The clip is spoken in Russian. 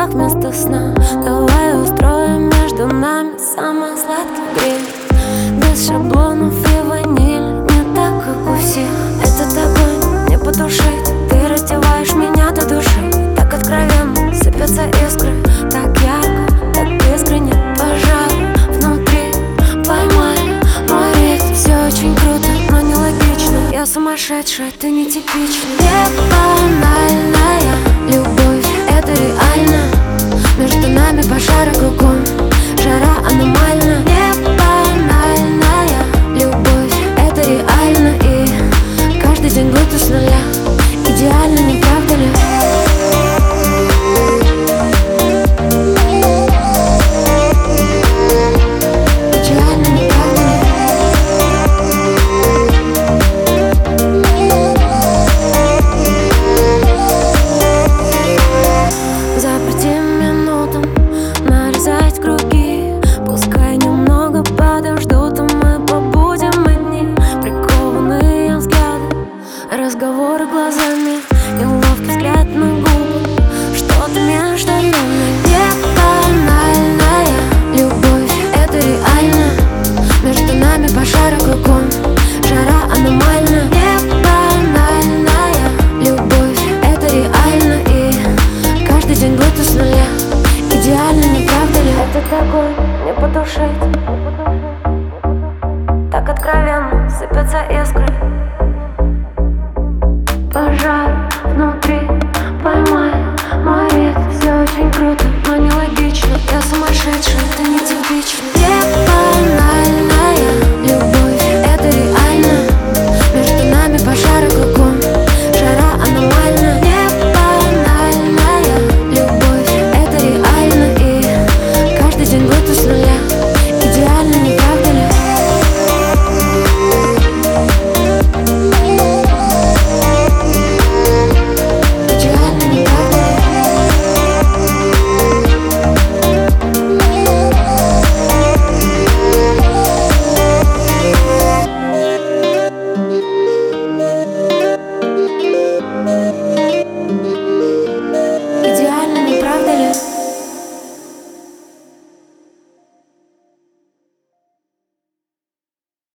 губах вместо сна. Давай устроим между нами самый сладкий гриль. Без шаблонов и ванили, не так, как у всех. Этот огонь не потушить, ты раздеваешь меня до души. Так откровенно сыпятся искры, так ярко, так искренне. Пожар внутри, поймай мой ритм. Все очень круто, но нелогично. Я сумасшедшая, ты нетипичная. Не банальная любовь, это реально. Между нами пожары кругом, жара аномальна. Не банальная любовь, это реально. И каждый день будто с нуля. Идеально, не правда ли? Идеально, не правда ли? За 5 минутам нарезать круги. Пускай немного подождут, а мы побудем одни. Прикованные взгляды, разговоры глазами, неловкий взгляд на губы. Что-то между нами. Не банальная любовь, это реально. Между нами пожары кругом, жара аномальна. Не банальная любовь, это реально. И каждый день будто с нуля. Идеально, не правда ли? Этот огонь не потушить,